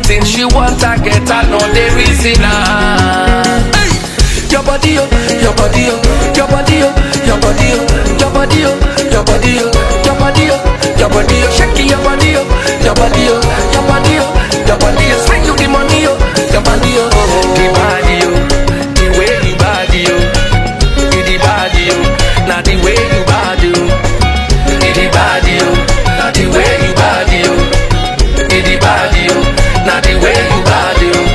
Anything she want, I get her, no the reason. Hey. Your body, your body, your body, your body, your body, your body, your body, your body, shake your body, your body, your body, your body, spend you the money, your body, the body, the way you body, the body, not the way you body, the body, not the way you body, the body, not the way you body.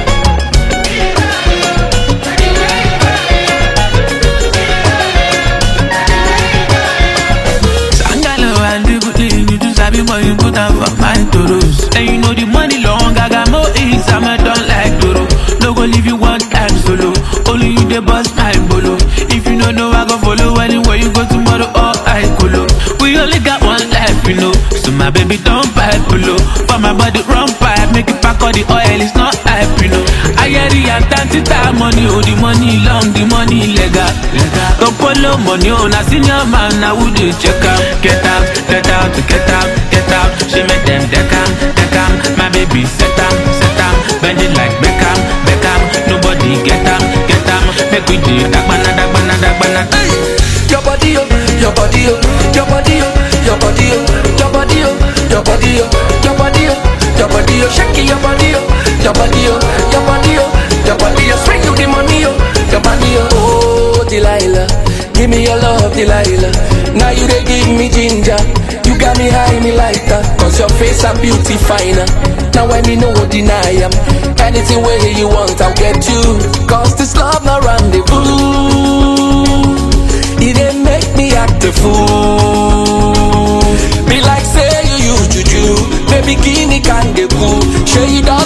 You put up for my toros. And you know the money long, I got more eats, I'm a don't like Doro. No go leave you one time solo. Only you the boss, my bolo. If you don't know, I go follow anywhere you go tomorrow, or I colo. We only got one life, you know. So my baby don't buy polo. For my body run pipe, make it pack all the oil, it's not hype, you know. I get the antanti money, oh the money long, the money legal. Don't follow money, oh, na senior man, I would check out. Get out, get out, get out, get out. She make them deck am, my baby set am, bend it like Beckham, nobody get am, make we do that banana. Your body, your body, your body, your body, your body, your body, your body, your body, shake your body, your body, your body, your body, spring you the money, your body, oh Delilah, give me your love, Delilah. Now you they give me ginger. You got me high, me lighter. Cause your face and beauty finer. Now when me no deny em. Anything way you want, I'll get you. Cause this love no rendezvous. It ain't make me act a fool. Be like say you use juju. Baby guinea can get cool. Sure you don't